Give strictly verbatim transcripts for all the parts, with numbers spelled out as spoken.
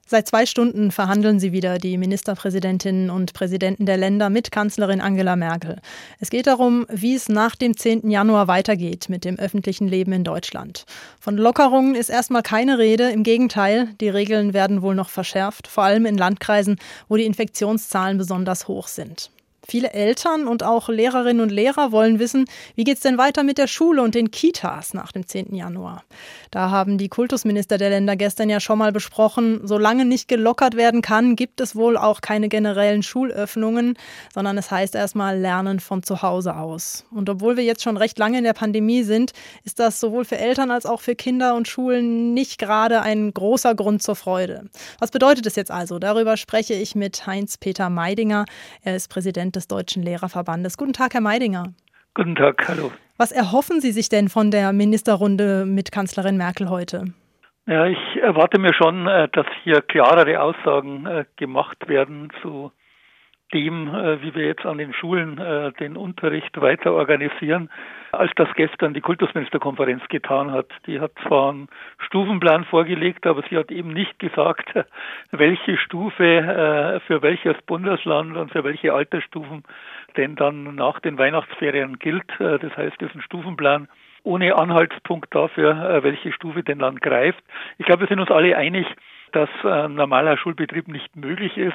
Seit zwei Stunden verhandeln sie wieder, die Ministerpräsidentinnen und Präsidenten der Länder, mit Kanzlerin Angela Merkel. Es geht darum, wie es nach dem zehnten Januar weitergeht mit dem öffentlichen Leben in Deutschland. Von Lockerungen ist erstmal keine Rede. Im Gegenteil, die Regeln werden wohl noch verschärft, vor allem in Landkreisen, wo die Infektionszahlen besonders hoch sind. Viele Eltern und auch Lehrerinnen und Lehrer wollen wissen, wie geht es denn weiter mit der Schule und den Kitas nach dem zehnten Januar? Da haben die Kultusminister der Länder gestern ja schon mal besprochen, solange nicht gelockert werden kann, gibt es wohl auch keine generellen Schulöffnungen, sondern es heißt erstmal Lernen von zu Hause aus. Und obwohl wir jetzt schon recht lange in der Pandemie sind, ist das sowohl für Eltern als auch für Kinder und Schulen nicht gerade ein großer Grund zur Freude. Was bedeutet es jetzt also? Darüber spreche ich mit Heinz-Peter Meidinger. Er ist Präsident des Deutschen Lehrerverbandes. Guten Tag, Herr Meidinger. Guten Tag, hallo. Was erhoffen Sie sich denn von der Ministerrunde mit Kanzlerin Merkel heute? Ja, ich erwarte mir schon, dass hier klarere Aussagen gemacht werden zu dem, wie wir jetzt an den Schulen den Unterricht weiter organisieren, als das gestern die Kultusministerkonferenz getan hat. Die hat zwar einen Stufenplan vorgelegt, aber sie hat eben nicht gesagt, welche Stufe für welches Bundesland und für welche Altersstufen denn dann nach den Weihnachtsferien gilt. Das heißt, es ist ein Stufenplan ohne Anhaltspunkt dafür, welche Stufe denn dann greift. Ich glaube, wir sind uns alle einig, dass ein normaler Schulbetrieb nicht möglich ist,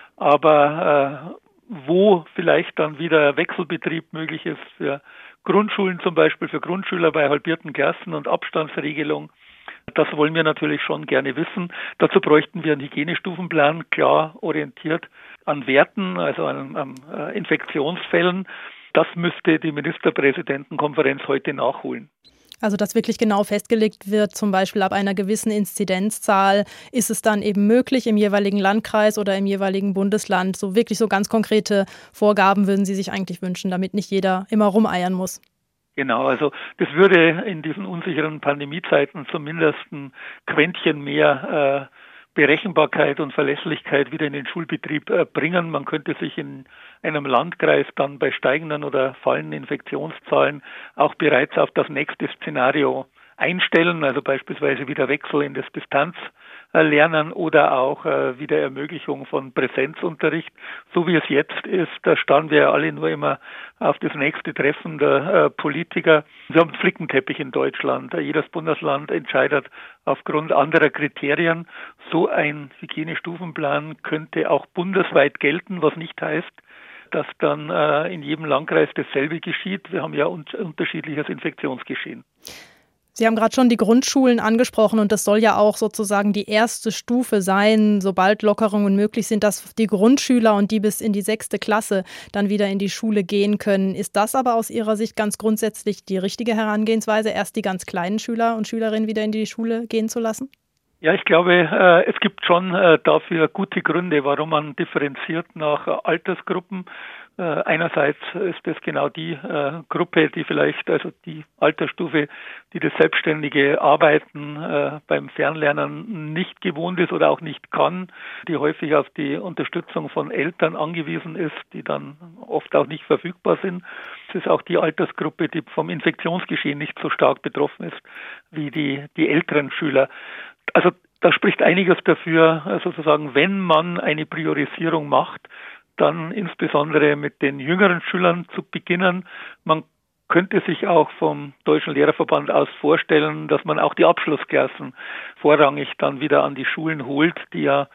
aber äh, wo vielleicht dann wieder Wechselbetrieb möglich ist für Grundschulen zum Beispiel, für Grundschüler bei halbierten Klassen und Abstandsregelung, das wollen wir natürlich schon gerne wissen. Dazu bräuchten wir einen Hygienestufenplan, klar orientiert an Werten, also an, an äh, Infektionsfällen. Das müsste die Ministerpräsidentenkonferenz heute nachholen. Also dass wirklich genau festgelegt wird, zum Beispiel ab einer gewissen Inzidenzzahl, ist es dann eben möglich im jeweiligen Landkreis oder im jeweiligen Bundesland. So wirklich so ganz konkrete Vorgaben würden Sie sich eigentlich wünschen, damit nicht jeder immer rumeiern muss. Genau, also das würde in diesen unsicheren Pandemiezeiten zumindest ein Quäntchen mehr äh, Berechenbarkeit und Verlässlichkeit wieder in den Schulbetrieb äh, bringen. Man könnte sich in einem Landkreis dann bei steigenden oder fallenden Infektionszahlen auch bereits auf das nächste Szenario einstellen, also beispielsweise wieder Wechsel in das Distanzlernen oder auch äh, wieder Ermöglichung von Präsenzunterricht. So wie es jetzt ist, da starren wir ja alle nur immer auf das nächste Treffen der äh, Politiker. Wir haben einen Flickenteppich in Deutschland. Jedes Bundesland entscheidet aufgrund anderer Kriterien. So ein Hygienestufenplan könnte auch bundesweit gelten, was nicht heißt, dass dann äh, in jedem Landkreis dasselbe geschieht. Wir haben ja un- unterschiedliches Infektionsgeschehen. Sie haben gerade schon die Grundschulen angesprochen und das soll ja auch sozusagen die erste Stufe sein, sobald Lockerungen möglich sind, dass die Grundschüler und die bis in die sechste Klasse dann wieder in die Schule gehen können. Ist das aber aus Ihrer Sicht ganz grundsätzlich die richtige Herangehensweise, erst die ganz kleinen Schüler und Schülerinnen wieder in die Schule gehen zu lassen? Ja, ich glaube, äh, es gibt schon äh, dafür gute Gründe, warum man differenziert nach äh, Altersgruppen. Äh, einerseits ist es genau die äh, Gruppe, die vielleicht, also die Altersstufe, die das selbstständige Arbeiten äh, beim Fernlernen nicht gewohnt ist oder auch nicht kann, die häufig auf die Unterstützung von Eltern angewiesen ist, die dann oft auch nicht verfügbar sind. Es ist auch die Altersgruppe, die vom Infektionsgeschehen nicht so stark betroffen ist wie die, die älteren Schüler. Also da spricht einiges dafür, sozusagen, wenn man eine Priorisierung macht, dann insbesondere mit den jüngeren Schülern zu beginnen. Man könnte sich auch vom Deutschen Lehrerverband aus vorstellen, dass man auch die Abschlussklassen vorrangig dann wieder an die Schulen holt, die ja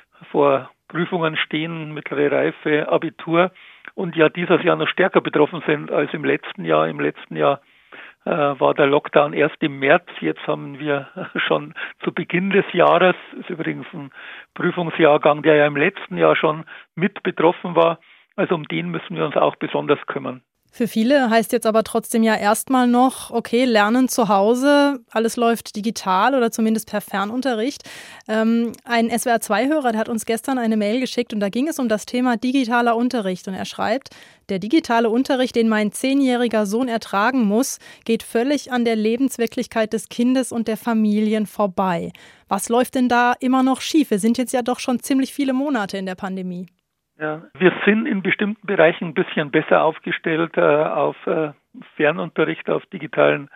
vor Prüfungen stehen, mittlere Reife, Abitur und ja dieses Jahr noch stärker betroffen sind als im letzten Jahr. Im letzten Jahr äh, war der Lockdown erst im März. Jetzt haben wir schon zu Beginn des Jahres, ist übrigens ein Prüfungsjahrgang, der ja im letzten Jahr schon mit betroffen war. Also um den müssen wir uns auch besonders kümmern. Für viele heißt jetzt aber trotzdem ja erstmal noch, okay, lernen zu Hause, alles läuft digital oder zumindest per Fernunterricht. Ähm, ein S W R zwei Hörer, der hat uns gestern eine Mail geschickt und da ging es um das Thema digitaler Unterricht. Und er schreibt, der digitale Unterricht, den mein zehnjähriger Sohn ertragen muss, geht völlig an der Lebenswirklichkeit des Kindes und der Familien vorbei. Was läuft denn da immer noch schief? Wir sind jetzt ja doch schon ziemlich viele Monate in der Pandemie. Ja, wir sind in bestimmten Bereichen ein bisschen besser aufgestellt äh, auf äh, Fernunterricht, auf digitalen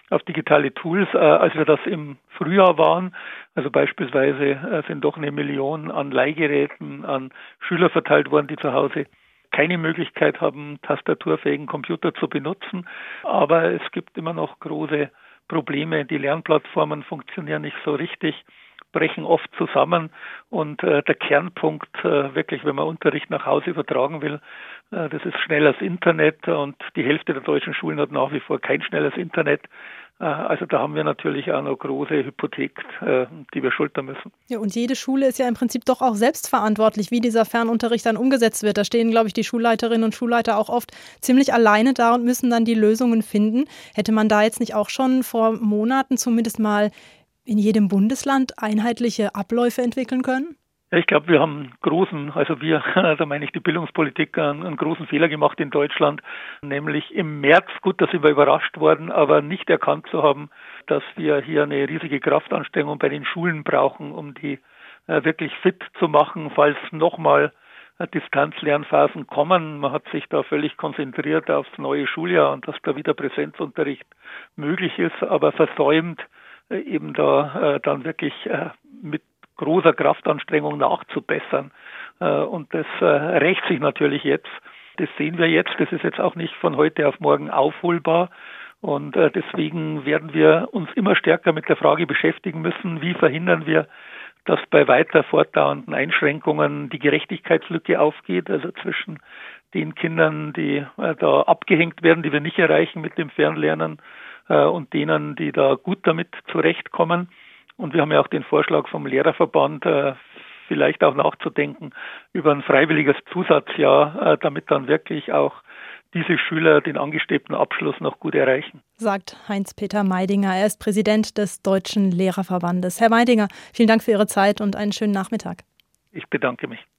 auf digitale Tools, äh, als wir das im Frühjahr waren. Also beispielsweise äh, sind doch eine Million an Leihgeräten an Schüler verteilt worden, die zu Hause keine Möglichkeit haben, tastaturfähigen Computer zu benutzen. Aber es gibt immer noch große Probleme. Die Lernplattformen funktionieren nicht so richtig, brechen oft zusammen. Und äh, der Kernpunkt, äh, wirklich, wenn man Unterricht nach Hause übertragen will, äh, das ist schnelles Internet. Und die Hälfte der deutschen Schulen hat nach wie vor kein schnelles Internet. Äh, also da haben wir natürlich auch noch große Hypothek, äh, die wir schultern müssen. Ja, und jede Schule ist ja im Prinzip doch auch selbst verantwortlich, wie dieser Fernunterricht dann umgesetzt wird. Da stehen, glaube ich, die Schulleiterinnen und Schulleiter auch oft ziemlich alleine da und müssen dann die Lösungen finden. Hätte man da jetzt nicht auch schon vor Monaten zumindest mal in jedem Bundesland einheitliche Abläufe entwickeln können? Ja, ich glaube, wir haben einen großen, also wir, da meine ich die Bildungspolitik, einen, einen großen Fehler gemacht in Deutschland, nämlich im März, gut, da sind wir überrascht worden, aber nicht erkannt zu haben, dass wir hier eine riesige Kraftanstrengung bei den Schulen brauchen, um die äh, wirklich fit zu machen, falls nochmal äh, Distanzlernphasen kommen. Man hat sich da völlig konzentriert aufs neue Schuljahr und dass da wieder Präsenzunterricht möglich ist, aber versäumt, eben da äh, dann wirklich äh, mit großer Kraftanstrengung nachzubessern. Äh, und das äh, rächt sich natürlich jetzt. Das sehen wir jetzt. Das ist jetzt auch nicht von heute auf morgen aufholbar. Und äh, deswegen werden wir uns immer stärker mit der Frage beschäftigen müssen, wie verhindern wir, dass bei weiter fortdauernden Einschränkungen die Gerechtigkeitslücke aufgeht, also zwischen den Kindern, die äh, da abgehängt werden, die wir nicht erreichen mit dem Fernlernen, und denen, die da gut damit zurechtkommen. Und wir haben ja auch den Vorschlag vom Lehrerverband, vielleicht auch nachzudenken über ein freiwilliges Zusatzjahr, damit dann wirklich auch diese Schüler den angestrebten Abschluss noch gut erreichen. Sagt Heinz-Peter Meidinger. Er ist Präsident des Deutschen Lehrerverbandes. Herr Meidinger, vielen Dank für Ihre Zeit und einen schönen Nachmittag. Ich bedanke mich.